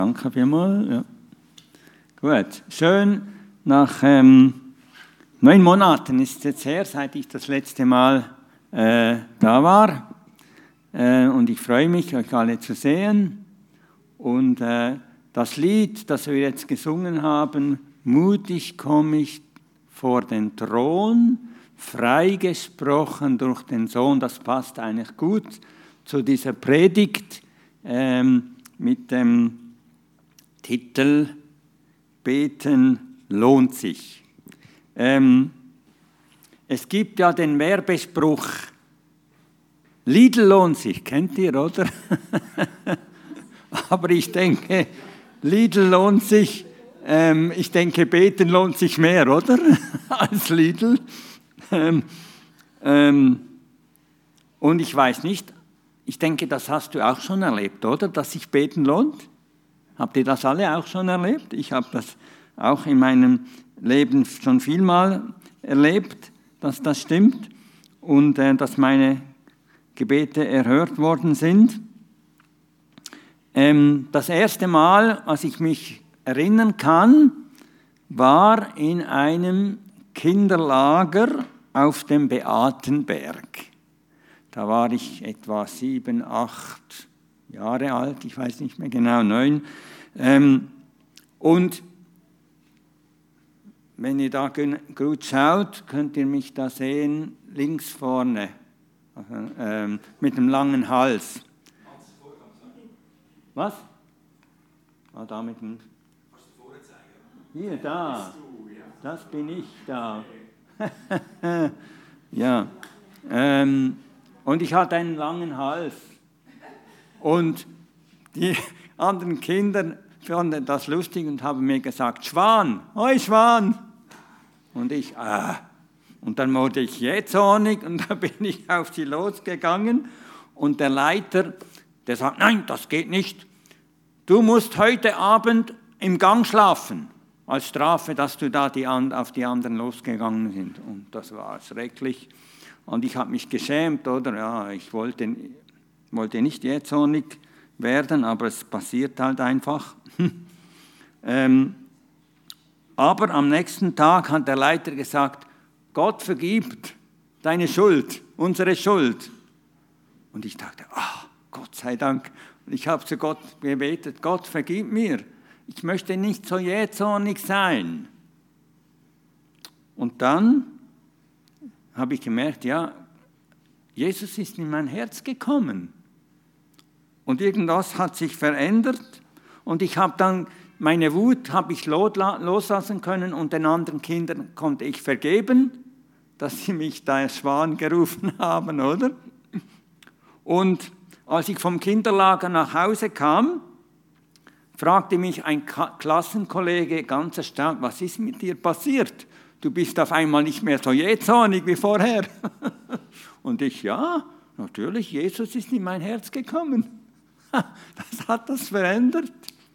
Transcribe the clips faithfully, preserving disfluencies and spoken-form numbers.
Danke vielmals. Ja. Gut, schön. Nach ähm, neun Monaten ist es jetzt her, seit ich das letzte Mal äh, da war. Äh, und ich freue mich, euch alle zu sehen. Und äh, das Lied, das wir jetzt gesungen haben, mutig komme ich vor den Thron, freigesprochen durch den Sohn, das passt eigentlich gut zu dieser Predigt ähm, mit dem Titel Beten lohnt sich. Ähm, es gibt ja den Werbespruch, Lidl lohnt sich, kennt ihr, oder? Aber ich denke, Lidl lohnt sich, ähm, ich denke, Beten lohnt sich mehr, oder? Als Lidl. Ähm, ähm, und ich weiß nicht, ich denke, das hast du auch schon erlebt, oder? Dass sich Beten lohnt? Habt ihr das alle auch schon erlebt? Ich habe das auch in meinem Leben schon vielmal erlebt, dass das stimmt und äh, dass meine Gebete erhört worden sind. Ähm, das erste Mal, als ich mich erinnern kann, war in einem Kinderlager auf dem Beatenberg. Da war ich etwa sieben, acht Jahre alt, ich weiß nicht mehr genau, neun. Ähm, und wenn ihr da gut schaut, könnt ihr mich da sehen, links vorne, also, ähm, mit dem langen Hals. Was? Ah, da mit dem... Hier, da. Das bin ich da. Ja. Ähm, und ich hatte einen langen Hals. Und die anderen Kinder fanden das lustig und haben mir gesagt, Schwan, hoi Schwan. Und ich, ah. Und dann wurde ich jähzornig und da bin ich auf sie losgegangen. Und der Leiter, der sagt, nein, das geht nicht. Du musst heute Abend im Gang schlafen, als Strafe, dass du da die, auf die anderen losgegangen sind. Und das war schrecklich. Und ich habe mich geschämt, oder? Ja, ich wollte, wollte nicht jähzornig werden, aber es passiert halt einfach. ähm, aber am nächsten Tag hat der Leiter gesagt, Gott vergibt deine Schuld, unsere Schuld. Und ich dachte, ah, Gott sei Dank. Und ich habe zu Gott gebetet, Gott vergib mir. Ich möchte nicht so jähzornig sein. Und dann habe ich gemerkt, ja, Jesus ist in mein Herz gekommen. Und irgendwas hat sich verändert. Und ich habe dann, meine Wut habe ich loslassen können und den anderen Kindern konnte ich vergeben, dass sie mich da Schwan gerufen haben, oder? Und als ich vom Kinderlager nach Hause kam, fragte mich ein Klassenkollege ganz erstaunt, was ist mit dir passiert? Du bist auf einmal nicht mehr so jähzornig wie vorher. Und ich, ja, natürlich, Jesus ist in mein Herz gekommen. Das hat das verändert.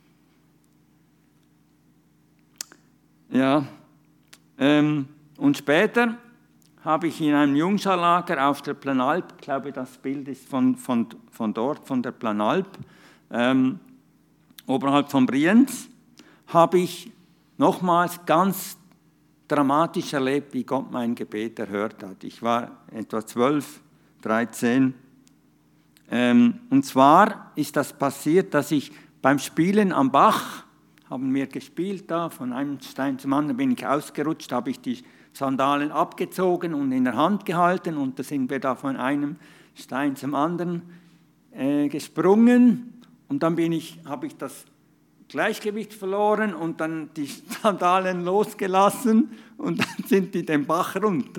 Ja, ähm, und später habe ich in einem Jungscharlager auf der Planalp, ich glaube, das Bild ist von, von, von dort, von der Planalp, ähm, oberhalb von Brienz, habe ich nochmals ganz dramatisch erlebt, wie Gott mein Gebet erhört hat. Ich war etwa zwölf, dreizehn. Ähm, und zwar ist das passiert, dass ich beim Spielen am Bach, haben wir gespielt da, von einem Stein zum anderen bin ich ausgerutscht, habe ich die Sandalen abgezogen und in der Hand gehalten und da sind wir da von einem Stein zum anderen äh, gesprungen und dann bin ich, habe ich das Gleichgewicht verloren und dann die Sandalen losgelassen und dann sind die den Bach runter.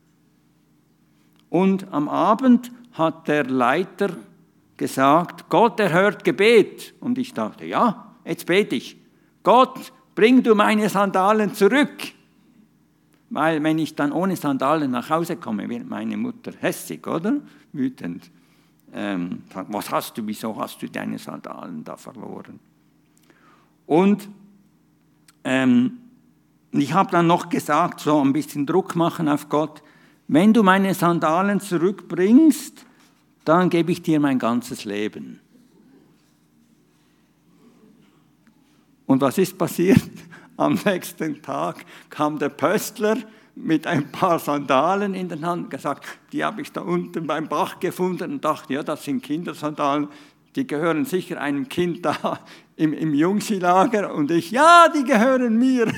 Und am Abend hat der Leiter gesagt, Gott erhört Gebet. Und ich dachte, ja, jetzt bete ich. Gott, bring du meine Sandalen zurück. Weil wenn ich dann ohne Sandalen nach Hause komme, wird meine Mutter hässig, oder? Wütend. Ähm, was hast du, wieso hast du deine Sandalen da verloren? Und ähm, ich habe dann noch gesagt, so ein bisschen Druck machen auf Gott, wenn du meine Sandalen zurückbringst, dann gebe ich dir mein ganzes Leben. Und was ist passiert? Am nächsten Tag kam der Pöstler mit ein paar Sandalen in der Hand und gesagt, die habe ich da unten beim Bach gefunden und dachte, ja, das sind Kindersandalen, die gehören sicher einem Kind da im, im Jungskilager. Und ich, ja, die gehören mir.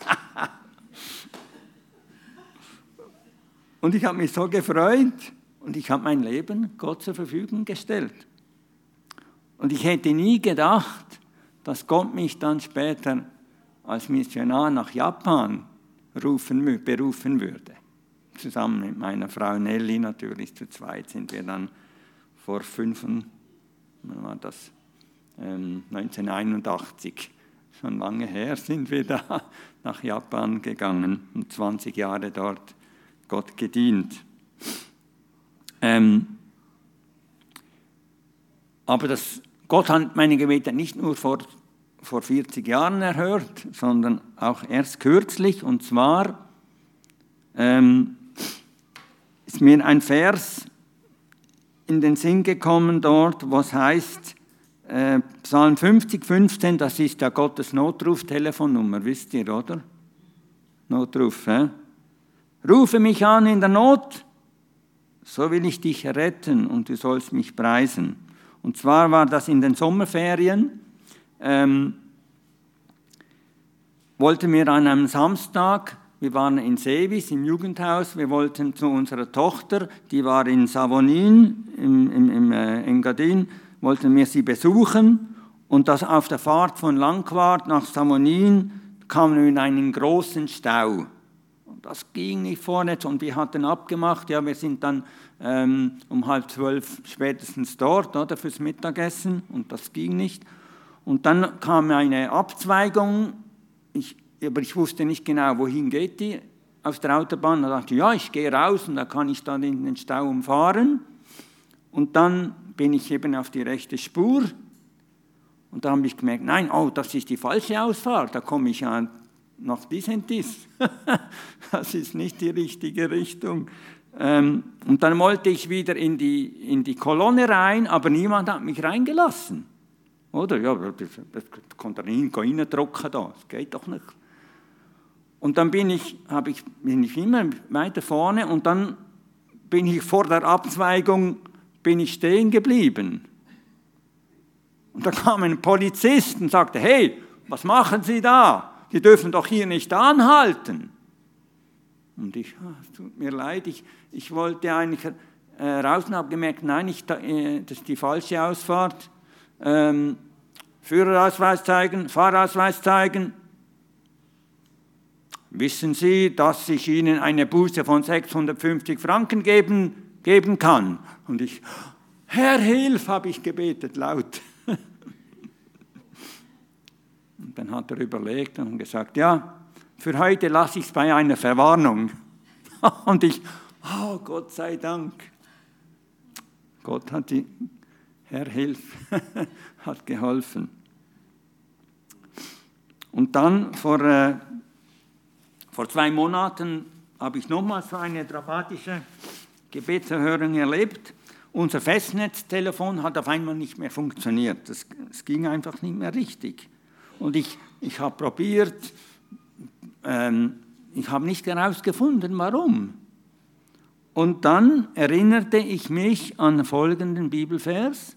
Und ich habe mich so gefreut und ich habe mein Leben Gott zur Verfügung gestellt. Und ich hätte nie gedacht, dass Gott mich dann später als Missionar nach Japan rufen, berufen würde. Zusammen mit meiner Frau Nelly natürlich, zu zweit sind wir dann vor fünf, wann war das? Ähm, neunzehnhunderteinundachtzig, schon lange her, sind wir da nach Japan gegangen und zwanzig Jahre dort Gott gedient. Ähm, aber das, Gott hat meine Gebete nicht nur vor vor vierzig Jahren erhört, sondern auch erst kürzlich. Und zwar ähm, ist mir ein Vers in den Sinn gekommen dort, was heißt, äh, Psalm fünfzig, fünfzehn, das ist ja Gottes Notruf-Telefonnummer, wisst ihr, oder? Notruf, hä? Rufe mich an in der Not, so will ich dich retten und du sollst mich preisen. Und zwar war das in den Sommerferien, Ähm, wollten wir an einem Samstag, wir waren in Sevis im Jugendhaus, wir wollten zu unserer Tochter, die war in Savonin, im, im, im äh, Engadin, wollten wir sie besuchen und das auf der Fahrt von Langquart nach Savonin kamen wir in einen großen Stau. Und das ging nicht vorwärts und wir hatten abgemacht, ja, wir sind dann ähm, um halb zwölf spätestens dort, oder, fürs Mittagessen und das ging nicht. Und dann kam eine Abzweigung, ich, aber ich wusste nicht genau, wohin geht die auf der Autobahn. Da dachte ich, ja, ich gehe raus und da kann ich dann in den Stau umfahren. Und dann bin ich eben auf die rechte Spur und da habe ich gemerkt, nein, oh, das ist die falsche Ausfahrt, da komme ich ja nach dies und dies. Das ist nicht die richtige Richtung. Und dann wollte ich wieder in die, in die Kolonne rein, aber niemand hat mich reingelassen. Oder? Ja, das, das konnte er nicht reindrücken da, das geht doch nicht. Und dann bin ich, habe ich, bin ich immer weiter vorne und dann bin ich vor der Abzweigung bin ich stehen geblieben. Und da kam ein Polizist und sagte, hey, was machen Sie da? Sie dürfen doch hier nicht anhalten. Und ich, ah, es tut mir leid, ich, ich wollte eigentlich äh, raus und habe gemerkt, nein, ich, äh, das ist die falsche Ausfahrt. Ähm, Führerausweis zeigen, Fahrausweis zeigen. Wissen Sie, dass ich Ihnen eine Buße von sechshundertfünfzig Franken geben, geben kann? Und ich, Herr, hilf, habe ich gebetet, laut. Und dann hat er überlegt und gesagt, ja, für heute lasse ich es bei einer Verwarnung. Und ich, oh Gott sei Dank. Gott hat die, Herr, hilf, hat geholfen. Und dann vor, äh, vor zwei Monaten habe ich nochmals so eine dramatische Gebetserhörung erlebt. Unser Festnetztelefon hat auf einmal nicht mehr funktioniert. Es, es ging einfach nicht mehr richtig. Und ich, ich habe probiert, ähm, ich habe nicht herausgefunden, warum. Und dann erinnerte ich mich an folgenden Bibelvers.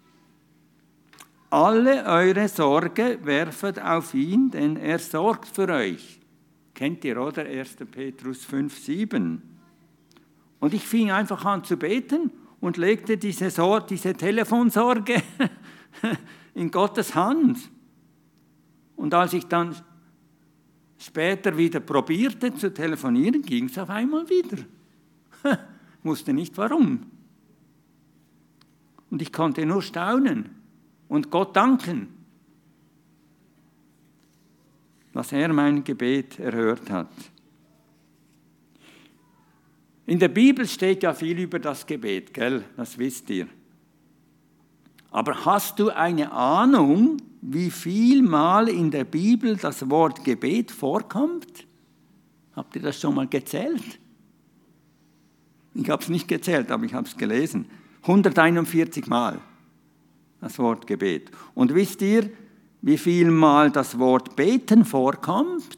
Alle eure Sorge werfet auf ihn, denn er sorgt für euch. Kennt ihr, oder? erster Petrus fünf, sieben. Und ich fing einfach an zu beten und legte diese, Sor- diese Telefonsorge in Gottes Hand. Und als ich dann später wieder probierte zu telefonieren, ging es auf einmal wieder. Ich wusste nicht warum. Und ich konnte nur staunen und Gott danken, dass er mein Gebet erhört hat. In der Bibel steht ja viel über das Gebet, gell? Das wisst ihr. Aber hast du eine Ahnung, wie viel Mal in der Bibel das Wort Gebet vorkommt? Habt ihr das schon mal gezählt? Ich habe es nicht gezählt, aber ich habe es gelesen. hunderteinundvierzig Mal das Wort Gebet. Und wisst ihr, wie viel Mal das Wort beten vorkommt?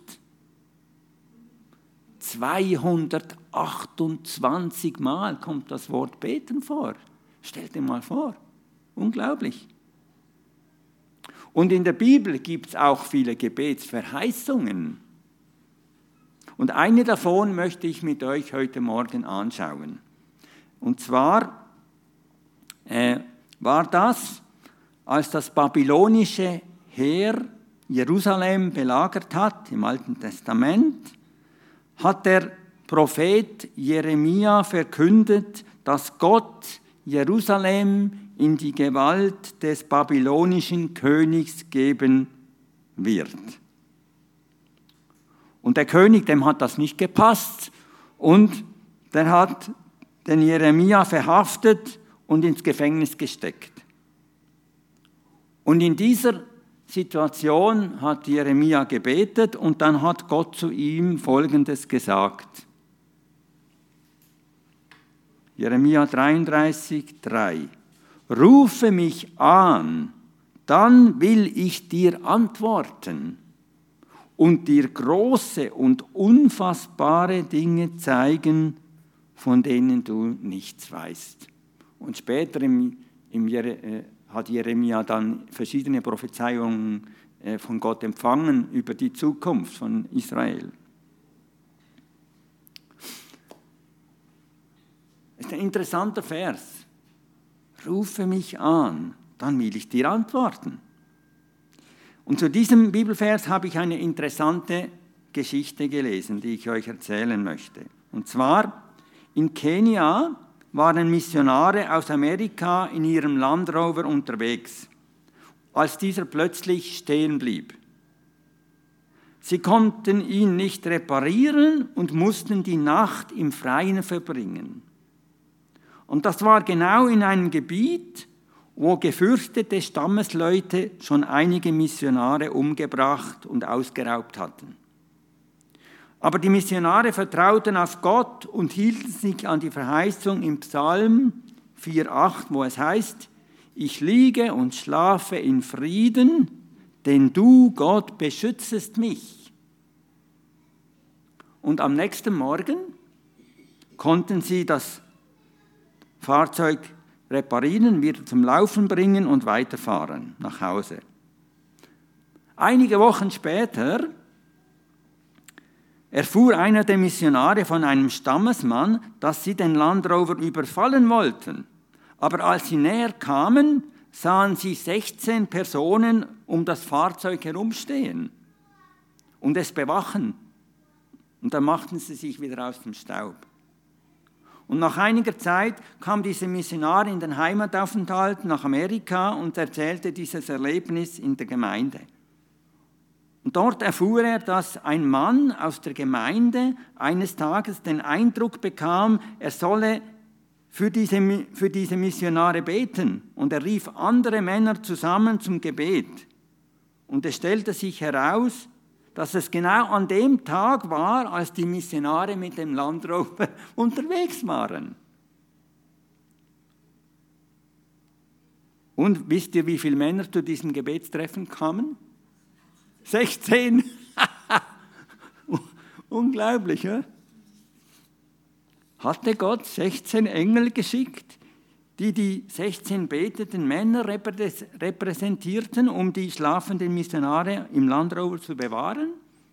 zweihundertachtundzwanzig Mal kommt das Wort beten vor. Stell dir mal vor. Unglaublich. Und in der Bibel gibt es auch viele Gebetsverheißungen. Und eine davon möchte ich mit euch heute Morgen anschauen. Und zwar äh, war das, als das babylonische Heer Jerusalem belagert hat, im Alten Testament, hat der Prophet Jeremia verkündet, dass Gott Jerusalem in die Gewalt des babylonischen Königs geben wird. Und der König, dem hat das nicht gepasst und der hat den Jeremia verhaftet und ins Gefängnis gesteckt. Und in dieser Situation hat Jeremia gebetet und dann hat Gott zu ihm Folgendes gesagt. Jeremia dreiunddreißig, drei. Rufe mich an, dann will ich dir antworten und dir große und unfassbare Dinge zeigen, von denen du nichts weißt. Und später im, im Jere, äh, hat Jeremia dann verschiedene Prophezeiungen äh, von Gott empfangen über die Zukunft von Israel. Das ist ein interessanter Vers. Rufe mich an, dann will ich dir antworten. Und zu diesem Bibelvers habe ich eine interessante Geschichte gelesen, die ich euch erzählen möchte. Und zwar, in Kenia waren Missionare aus Amerika in ihrem Land Rover unterwegs, als dieser plötzlich stehen blieb. Sie konnten ihn nicht reparieren und mussten die Nacht im Freien verbringen. Und das war genau in einem Gebiet, wo gefürchtete Stammesleute schon einige Missionare umgebracht und ausgeraubt hatten. Aber die Missionare vertrauten auf Gott und hielten sich an die Verheißung im Psalm vier acht, wo es heißt, ich liege und schlafe in Frieden, denn du, Gott, beschützest mich. Und am nächsten Morgen konnten sie das Fahrzeug reparieren, wieder zum Laufen bringen und weiterfahren nach Hause. Einige Wochen später erfuhr einer der Missionare von einem Stammesmann, dass sie den Land Rover überfallen wollten. Aber als sie näher kamen, sahen sie sechzehn Personen um das Fahrzeug herumstehen und es bewachen. Und dann machten sie sich wieder aus dem Staub. Und nach einiger Zeit kam dieser Missionar in den Heimataufenthalt nach Amerika und erzählte dieses Erlebnis in der Gemeinde. Und dort erfuhr er, dass ein Mann aus der Gemeinde eines Tages den Eindruck bekam, er solle für diese, für diese Missionare beten. Und er rief andere Männer zusammen zum Gebet. Und es stellte sich heraus, dass es genau an dem Tag war, als die Missionare mit dem Land Rover unterwegs waren. Und wisst ihr, wie viele Männer zu diesem Gebetstreffen kamen? sechzehn. Unglaublich, ja? Hatte Gott sechzehn Engel geschickt, die die sechzehn betenden Männer repräsentierten, um die schlafenden Missionare im Land Rover zu bewahren?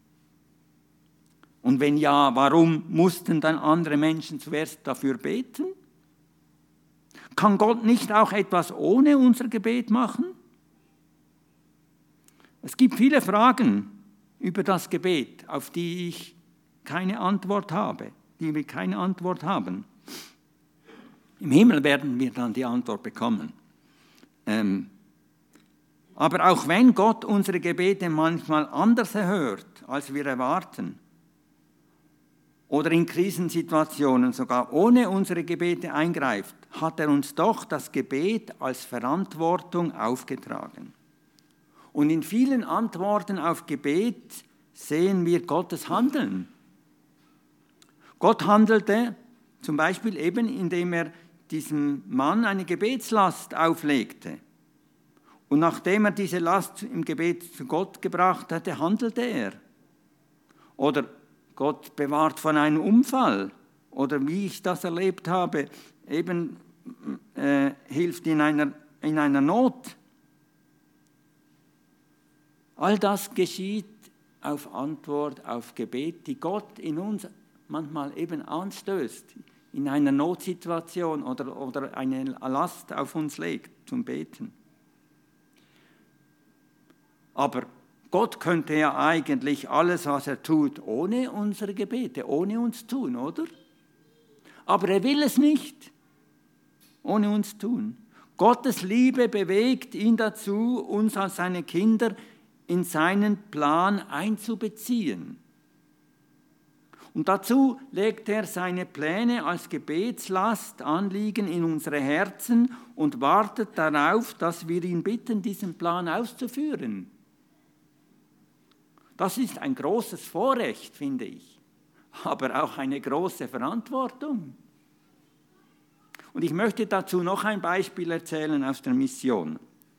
Und wenn ja, warum mussten dann andere Menschen zuerst dafür beten? Kann Gott nicht auch etwas ohne unser Gebet machen? Es gibt viele Fragen über das Gebet, auf die ich keine Antwort habe, die wir keine Antwort haben. Im Himmel werden wir dann die Antwort bekommen. Ähm, aber auch wenn Gott unsere Gebete manchmal anders erhört, als wir erwarten, oder in Krisensituationen sogar ohne unsere Gebete eingreift, hat er uns doch das Gebet als Verantwortung aufgetragen. Und in vielen Antworten auf Gebet sehen wir Gottes Handeln. Gott handelte zum Beispiel eben, indem er diesem Mann eine Gebetslast auflegte. Und nachdem er diese Last im Gebet zu Gott gebracht hatte, handelte er. Oder Gott bewahrt von einem Unfall. Oder wie ich das erlebt habe, eben äh, hilft in einer, in einer Not. All das geschieht auf Antwort, auf Gebet, die Gott in uns manchmal eben anstößt, in einer Notsituation oder, oder eine Last auf uns legt zum Beten. Aber Gott könnte ja eigentlich alles, was er tut, ohne unsere Gebete, ohne uns tun, oder? Aber er will es nicht, ohne uns tun. Gottes Liebe bewegt ihn dazu, uns als seine Kinder in seinen Plan einzubeziehen. Und dazu legt er seine Pläne als Gebetslast, Anliegen in unsere Herzen und wartet darauf, dass wir ihn bitten, diesen Plan auszuführen. Das ist ein großes Vorrecht, finde ich, aber auch eine große Verantwortung. Und ich möchte dazu noch ein Beispiel erzählen aus der Mission.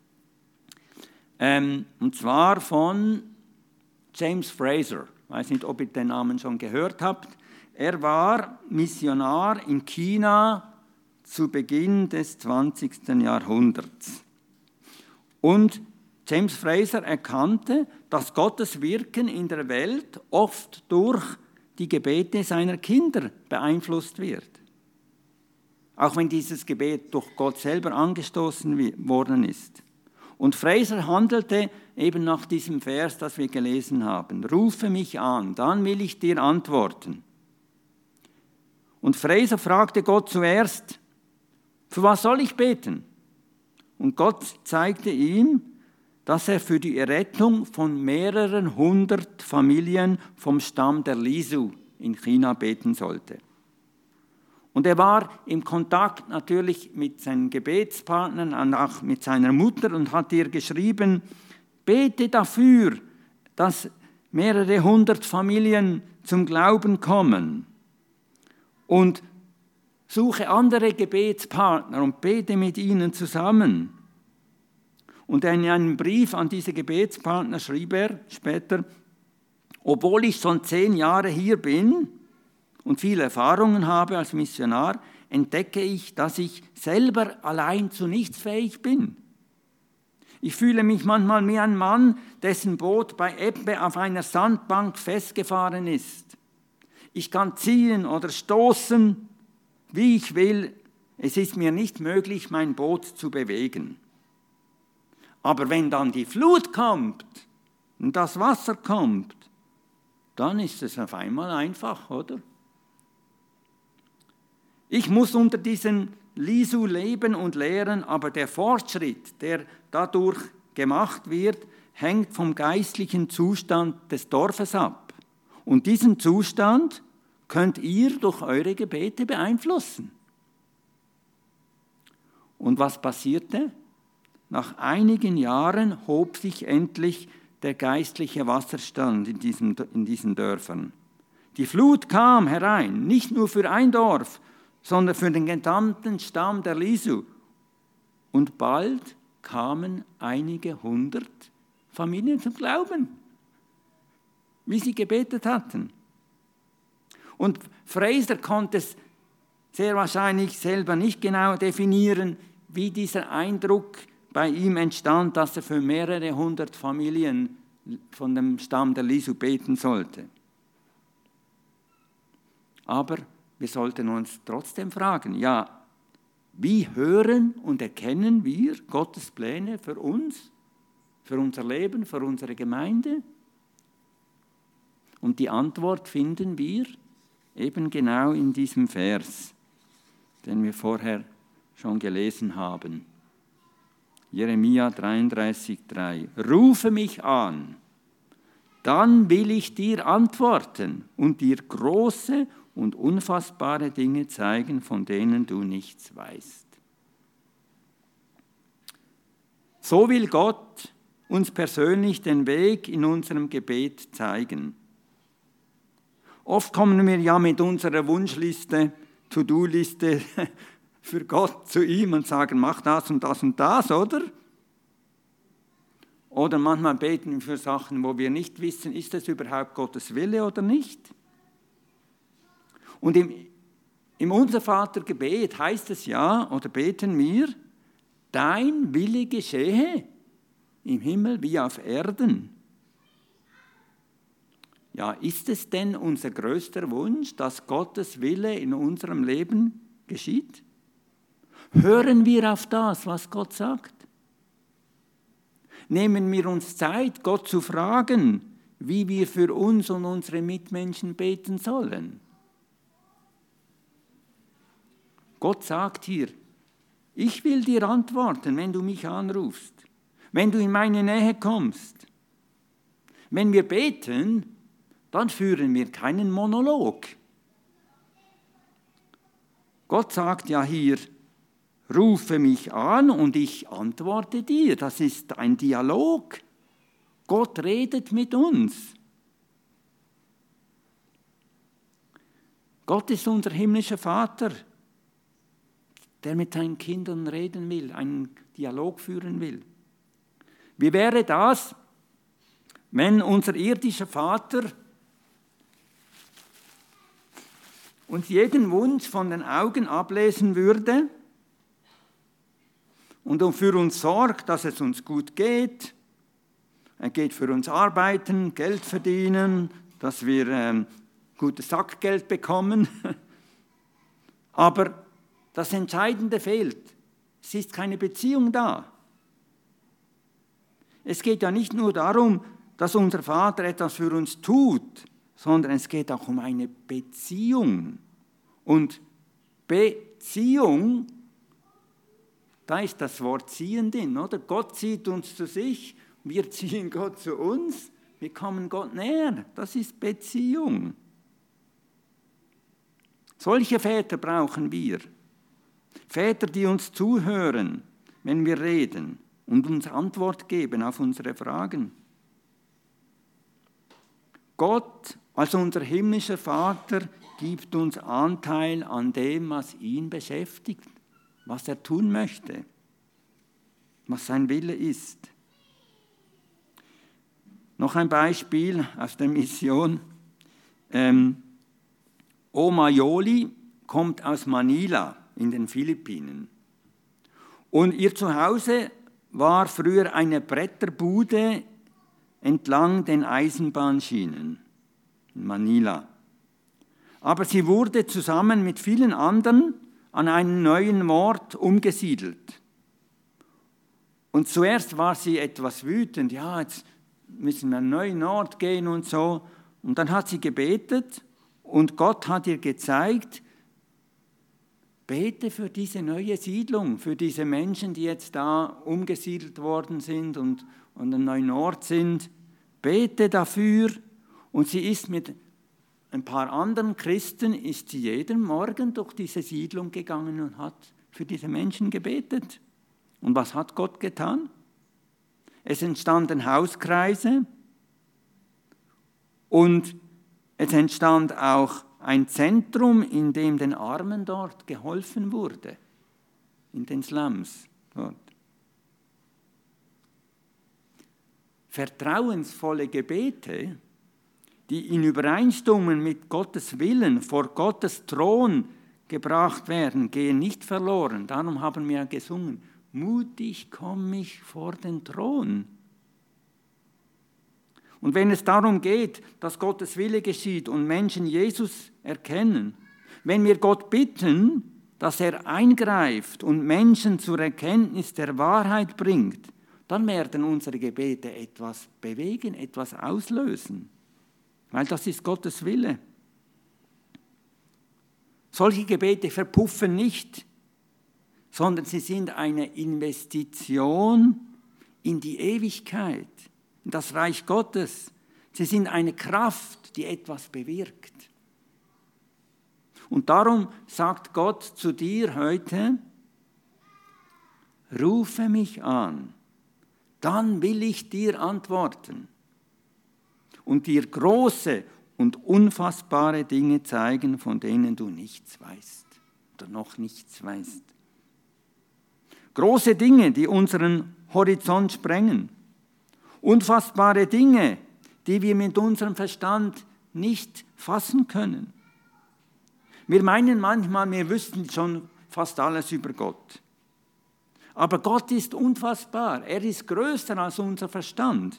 Ähm, und zwar von James Fraser. Ich weiß nicht, ob ihr den Namen schon gehört habt. Er war Missionar in China zu Beginn des zwanzigsten Jahrhunderts. Und James Fraser erkannte, dass Gottes Wirken in der Welt oft durch die Gebete seiner Kinder beeinflusst wird. Auch wenn dieses Gebet durch Gott selber angestoßen worden ist. Und Fraser handelte eben nach diesem Vers, das wir gelesen haben. Rufe mich an, dann will ich dir antworten. Und Fraser fragte Gott zuerst, für was soll ich beten? Und Gott zeigte ihm, dass er für die Errettung von mehreren hundert Familien vom Stamm der Lisu in China beten sollte. Und er war im Kontakt natürlich mit seinen Gebetspartnern und auch mit seiner Mutter und hat ihr geschrieben, bete dafür, dass mehrere hundert Familien zum Glauben kommen und suche andere Gebetspartner und bete mit ihnen zusammen. Und in einem Brief an diese Gebetspartner schrieb er später, obwohl ich schon zehn Jahre hier bin und viele Erfahrungen habe als Missionar, entdecke ich, dass ich selber allein zu nichts fähig bin. Ich fühle mich manchmal wie ein Mann, dessen Boot bei Ebbe auf einer Sandbank festgefahren ist. Ich kann ziehen oder stoßen, wie ich will. Es ist mir nicht möglich, mein Boot zu bewegen. Aber wenn dann die Flut kommt und das Wasser kommt, dann ist es auf einmal einfach, oder? Ich muss unter diesen Lisu leben und lehren, aber der Fortschritt, der dadurch gemacht wird, hängt vom geistlichen Zustand des Dorfes ab. Und diesen Zustand könnt ihr durch eure Gebete beeinflussen. Und was passierte? Nach einigen Jahren hob sich endlich der geistliche Wasserstand in diesen, in diesen Dörfern. Die Flut kam herein, nicht nur für ein Dorf, sondern für den gesamten Stamm der Lisu. Und bald kamen einige hundert Familien zum Glauben, wie sie gebetet hatten. Und Fraser konnte es sehr wahrscheinlich selber nicht genau definieren, wie dieser Eindruck bei ihm entstand, dass er für mehrere hundert Familien von dem Stamm der Lisu beten sollte. Aber wir sollten uns trotzdem fragen, ja, wie hören und erkennen wir Gottes Pläne für uns, für unser Leben, für unsere Gemeinde? Und die Antwort finden wir eben genau in diesem Vers, den wir vorher schon gelesen haben. Jeremia dreiunddreißig, drei. Rufe mich an, dann will ich dir antworten und dir große und unfassbare Dinge zeigen, von denen du nichts weißt. So will Gott uns persönlich den Weg in unserem Gebet zeigen. Oft kommen wir ja mit unserer Wunschliste, To-Do-Liste für Gott zu ihm und sagen, mach das und das und das, oder? Oder manchmal beten wir für Sachen, wo wir nicht wissen, ist es überhaupt Gottes Wille oder nicht. Und im, im Unser-Vater-Gebet heißt es ja, oder beten wir, dein Wille geschehe im Himmel wie auf Erden. Ja, ist es denn unser größter Wunsch, dass Gottes Wille in unserem Leben geschieht? Hören wir auf das, was Gott sagt? Nehmen wir uns Zeit, Gott zu fragen, wie wir für uns und unsere Mitmenschen beten sollen? Gott sagt hier, ich will dir antworten, wenn du mich anrufst, wenn du in meine Nähe kommst. Wenn wir beten, dann führen wir keinen Monolog. Gott sagt ja hier, rufe mich an und ich antworte dir. Das ist ein Dialog. Gott redet mit uns. Gott ist unser himmlischer Vater, der mit seinen Kindern reden will, einen Dialog führen will. Wie wäre das, wenn unser irdischer Vater uns jeden Wunsch von den Augen ablesen würde und für uns sorgt, dass es uns gut geht? Er geht für uns arbeiten, Geld verdienen, dass wir ähm, gutes Sackgeld bekommen. Aber das Entscheidende fehlt. Es ist keine Beziehung da. Es geht ja nicht nur darum, dass unser Vater etwas für uns tut, sondern es geht auch um eine Beziehung. Und Beziehung, da ist das Wort ziehen drin, oder? Gott zieht uns zu sich, wir ziehen Gott zu uns, wir kommen Gott näher. Das ist Beziehung. Solche Väter brauchen wir. Väter, die uns zuhören, wenn wir reden und uns Antwort geben auf unsere Fragen. Gott als unser himmlischer Vater gibt uns Anteil an dem, was ihn beschäftigt, was er tun möchte, was sein Wille ist. Noch ein Beispiel aus der Mission. Ähm, Oma Joli kommt aus Manila in den Philippinen. Und ihr Zuhause war früher eine Bretterbude entlang den Eisenbahnschienen in Manila. Aber sie wurde zusammen mit vielen anderen an einen neuen Ort umgesiedelt. Und zuerst war sie etwas wütend, ja, jetzt müssen wir an einen neuen Ort gehen und so. Und dann hat sie gebetet und Gott hat ihr gezeigt, bete für diese neue Siedlung, für diese Menschen, die jetzt da umgesiedelt worden sind und an einem neuen Ort sind. Bete dafür. Und sie ist mit ein paar anderen Christen, ist sie jeden Morgen durch diese Siedlung gegangen und hat für diese Menschen gebetet. Und was hat Gott getan? Es entstanden Hauskreise und es entstand auch ein Zentrum, in dem den Armen dort geholfen wurde, in den Slums dort. Vertrauensvolle Gebete, die in Übereinstimmung mit Gottes Willen vor Gottes Thron gebracht werden, gehen nicht verloren. Darum haben wir ja gesungen, mutig komme ich vor den Thron. Und wenn es darum geht, dass Gottes Wille geschieht und Menschen Jesus erkennen, wenn wir Gott bitten, dass er eingreift und Menschen zur Erkenntnis der Wahrheit bringt, dann werden unsere Gebete etwas bewegen, etwas auslösen. Weil das ist Gottes Wille. Solche Gebete verpuffen nicht, sondern sie sind eine Investition in die Ewigkeit, in das Reich Gottes. Sie sind eine Kraft, die etwas bewirkt. Und darum sagt Gott zu dir heute, rufe mich an, dann will ich dir antworten und dir große und unfassbare Dinge zeigen, von denen du nichts weißt oder noch nichts weißt. Große Dinge, die unseren Horizont sprengen. Unfassbare Dinge, die wir mit unserem Verstand nicht fassen können. Wir meinen manchmal, wir wüssten schon fast alles über Gott. Aber Gott ist unfassbar. Er ist größer als unser Verstand.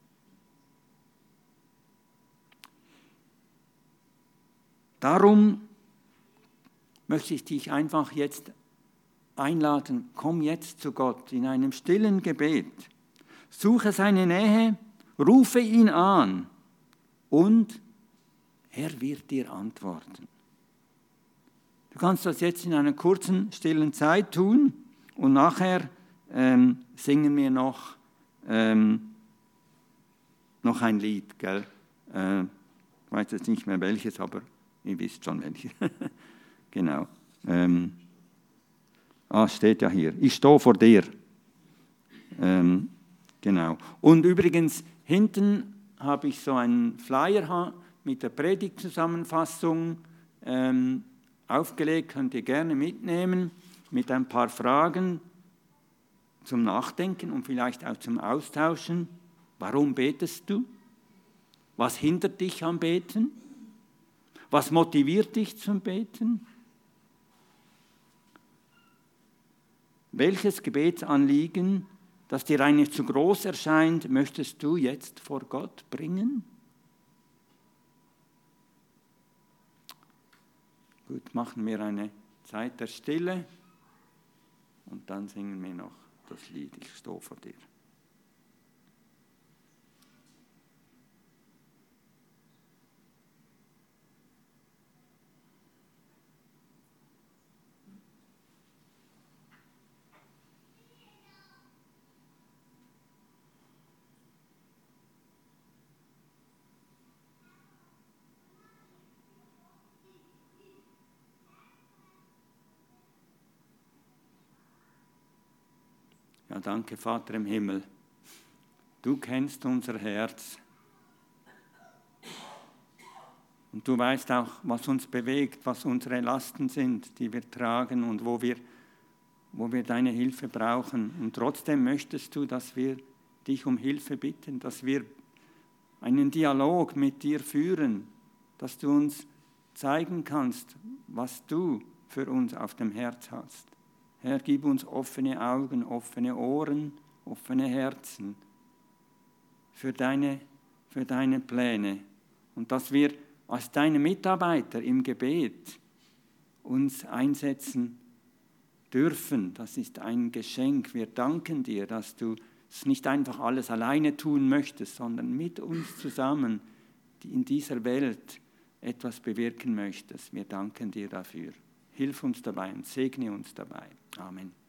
Darum möchte ich dich einfach jetzt einladen, komm jetzt zu Gott in einem stillen Gebet. Suche seine Nähe, rufe ihn an und er wird dir antworten. Du kannst das jetzt in einer kurzen, stillen Zeit tun und nachher ähm, singen wir noch, ähm, noch ein Lied. Gell? Äh, ich weiß jetzt nicht mehr welches, aber ihr wisst schon welches. Genau. Ähm, ah, steht ja hier. Ich stehe vor dir. Ähm, genau. Und übrigens, hinten habe ich so einen Flyer mit der Predigtzusammenfassung ähm, aufgelegt. Könnt ihr gerne mitnehmen mit ein paar Fragen zum Nachdenken und vielleicht auch zum Austauschen. Warum betest du? Was hindert dich am Beten? Was motiviert dich zum Beten? Welches Gebetsanliegen, das dir eigentlich zu groß erscheint, möchtest du jetzt vor Gott bringen? Gut, machen wir eine Zeit der Stille und dann singen wir noch das Lied Ich stehe vor dir. Ja, danke, Vater im Himmel. Du kennst unser Herz. Und du weißt auch, was uns bewegt, was unsere Lasten sind, die wir tragen und wo wir, wo wir deine Hilfe brauchen. Und trotzdem möchtest du, dass wir dich um Hilfe bitten, dass wir einen Dialog mit dir führen, dass du uns zeigen kannst, was du für uns auf dem Herz hast. Herr, gib uns offene Augen, offene Ohren, offene Herzen für deine, für deine Pläne. Und dass wir als deine Mitarbeiter im Gebet uns einsetzen dürfen. Das ist ein Geschenk. Wir danken dir, dass du es nicht einfach alles alleine tun möchtest, sondern mit uns zusammen in dieser Welt etwas bewirken möchtest. Wir danken dir dafür. Hilf uns dabei und segne uns dabei. Amen.